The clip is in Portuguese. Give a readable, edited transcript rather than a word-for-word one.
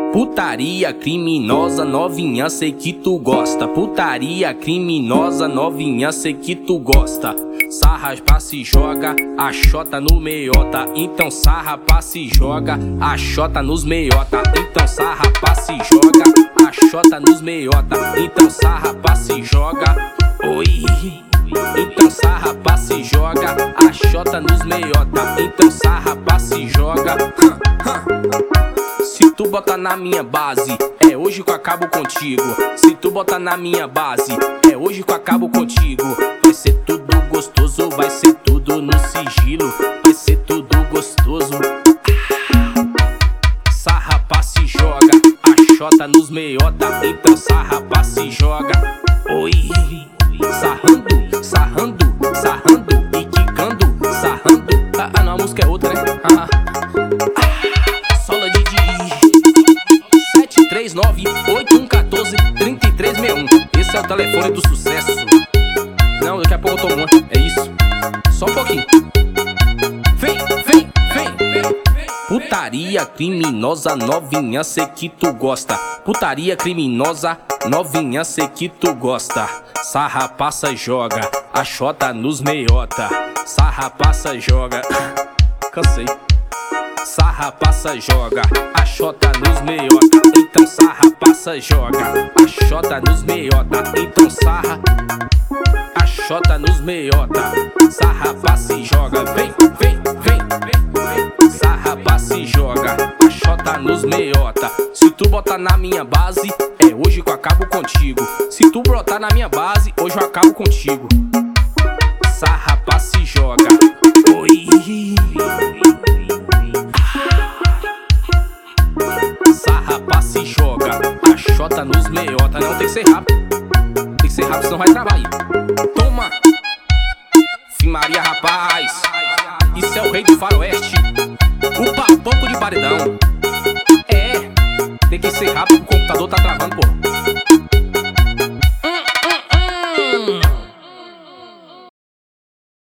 Putaria criminosa, novinha, sei que tu gosta. Putaria criminosa, novinha, sei que tu gosta. Sarra pra se joga, a xota no meiota. Então sarra pra se joga, a xota nos meiota. Então sarra pra se joga, a xota nos meiota. Então sarra pra se joga, oi. Então sarra pra se joga, a xota nos meiota. Então sarra pra se joga. Se tu botar na minha base, é hoje que eu acabo contigo. Se tu botar na minha base, é hoje que eu acabo contigo. Vai ser tudo gostoso, vai ser tudo no sigilo. Vai ser tudo gostoso. Sarra pra se joga, a xota nos meiota. Então sarra pra se joga, oi. Sarrando, sarrando, sarrando e quicando, sarrando. Ah, não, a música é outra, né? Sola de 739-8114-3361. Esse é o telefone do sucesso. Não, daqui a pouco eu tomo uma. É isso. Só um pouquinho. Vem, vem, vem, vem. Putaria criminosa, novinha, sei que tu gosta. Putaria criminosa, novinha, sei que tu gosta. Sarra passa joga, a xota nos meiota. Sarra passa joga. Cansei. Sarra passa joga, a xota nos meiota. Então sarra passa joga, a xota nos meiota. Então sarra, a xota nos meiota. Sarra passa e joga, vem, vem, vem, vem. Sarra passa e joga, a xota nos meiota. Se tu botar na minha base, é hoje que eu acabo contigo. Se tu brotar na minha base, hoje eu acabo contigo. Sarra passa e joga, oi. Sarra pra se joga, a xota nos meiota. Não, tem que ser rápido. Tem que ser rápido, senão vai travar aí. Toma! Fim Maria, rapaz. Isso é o rei do faroeste, o papoco de paredão. É, tem que ser rápido, o computador tá travando, pô.